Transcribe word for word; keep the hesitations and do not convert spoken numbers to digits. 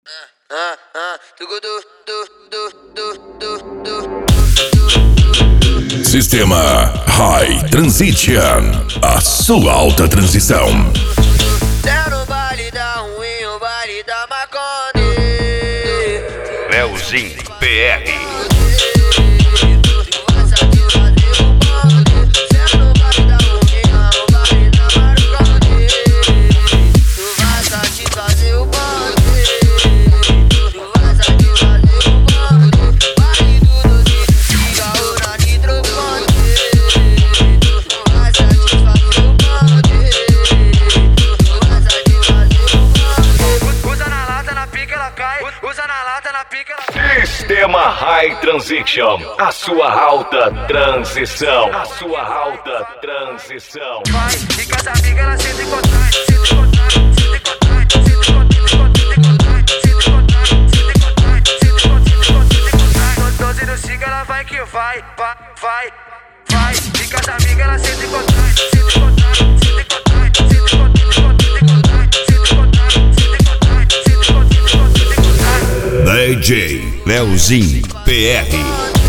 Ah, ah, tugudu, du, du, du, du, du. Sistema High Transition, a sua alta transição. É no baile da ruim, o baile da Marconi. Leozinho P R. Usa na lata, na pica, ela... Sistema High Transition, a sua alta transição. A sua alta transição. Vai, e com as amigas ela sente contrário, sente contrário, sente contrário, sente contrário, sente contrário, sente contrário, sente contrário. doze do Siga ela vai que vai, vai, vai, vai. E com as amigas ela sente contrário, sente contrário, sente contrário, sente contrário, sente contrário, sente contrário, sente contrário, sente contrário. D J Leozinho P R.